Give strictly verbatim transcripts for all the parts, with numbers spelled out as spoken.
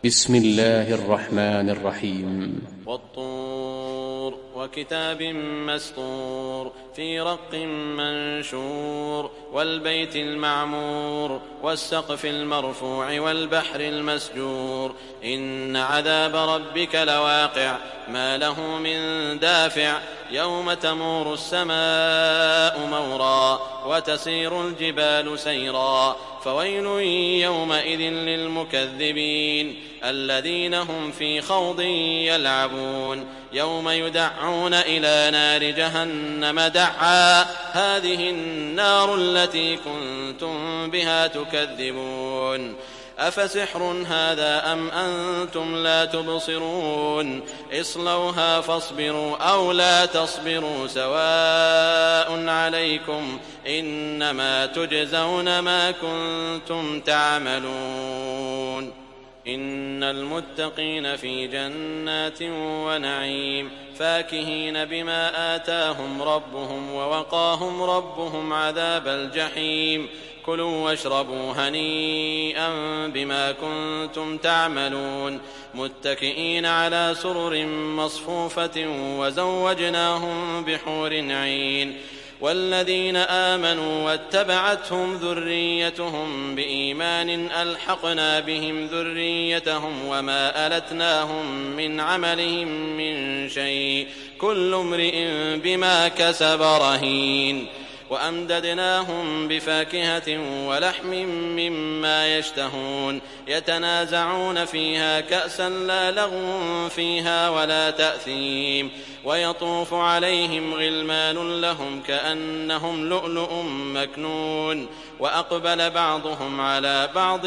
بسم الله الرحمن الرحيم. والطور وكتاب مسطور في رق منشور والبيت المعمور والسقف المرفوع والبحر المسجور إن عذاب ربك لواقع ما له من دافع يوم تمور السماء مورا وتسير الجبال سيرا فويل يومئذ للمكذبين الذين هم في خوض يلعبون يوم يدعون إلى نار جهنم دعا هذه النار التي كنتم بها تكذبون أفسحر هذا أم أنتم لا تبصرون اصلوها فاصبروا أو لا تصبروا سواء عليكم إنما تجزون ما كنتم تعملون إن المتقين في جنات ونعيم فاكهين بما آتاهم ربهم ووقاهم ربهم عذاب الجحيم كلوا واشربوا هنيئا بما كنتم تعملون متكئين على سرر مصفوفة وزوجناهم بحور عين والذين آمنوا واتبعتهم ذريتهم بإيمان ألحقنا بهم ذريتهم وما ألتناهم من عملهم من شيء كل امرئ بما كسب رهين وأمددناهم بفاكهة ولحم مما يشتهون يتنازعون فيها كأسا لا لغو فيها ولا تأثيم ويطوف عليهم غلمان لهم كأنهم لؤلؤ مكنون وأقبل بعضهم على بعض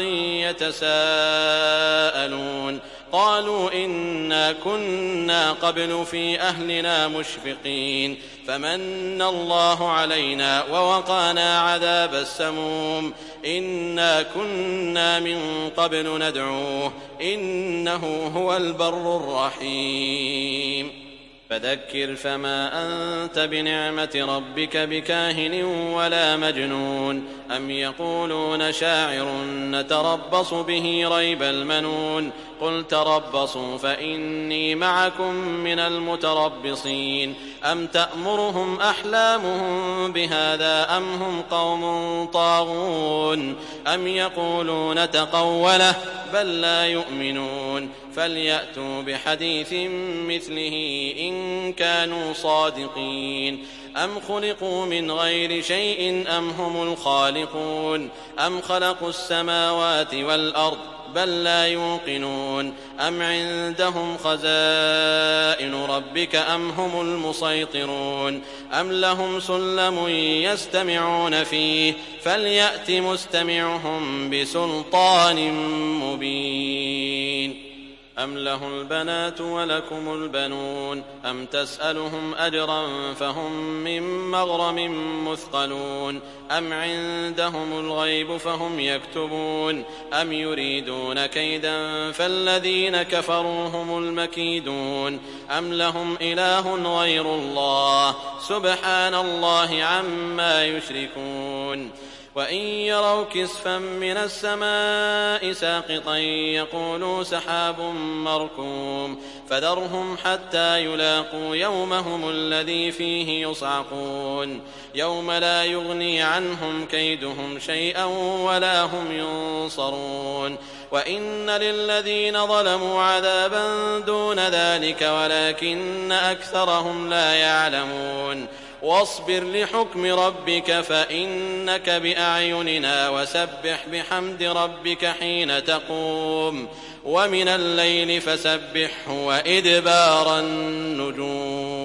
يتساءلون قالوا إنا كنا قبل في أهلنا مشفقين فمن الله علينا ووقانا عذاب السموم إنا كنا من قبل ندعوه إنه هو البر الرحيم فذكر فما أنت بنعمة ربك بكاهن ولا مجنون أم يقولون شاعر نتربص به ريب المنون قل تربصوا فإني معكم من المتربصين أم تأمرهم أحلامهم بهذا أم هم قوم طاغون أم يقولون تقوله بل لا يؤمنون فليأتوا بحديث مثله إن كانوا صادقين أم خلقوا من غير شيء أم هم الخالقون أم خلقوا السماوات والأرض بل لا يوقنون أم عندهم خزائن ربك أم هم المسيطرون أم لهم سلم يستمعون فيه فليأت مستمعهم بسلطان مبين أم له البنات ولكم البنون أم تسألهم أجرا فهم من مغرم مثقلون أم عندهم الغيب فهم يكتبون أم يريدون كيدا فالذين كفروا هم المكيدون أم لهم إله غير الله سبحان الله عما يشركون وإن يروا كسفا من السماء ساقطا يقولوا سحاب مركوم فذرهم حتى يلاقوا يومهم الذي فيه يصعقون يوم لا يغني عنهم كيدهم شيئا ولا هم ينصرون وإن للذين ظلموا عذابا دون ذلك ولكن أكثرهم لا يعلمون واصبر لحكم ربك فإنك بأعيننا وسبح بحمد ربك حين تقوم ومن الليل فسبحه وإدبار النجوم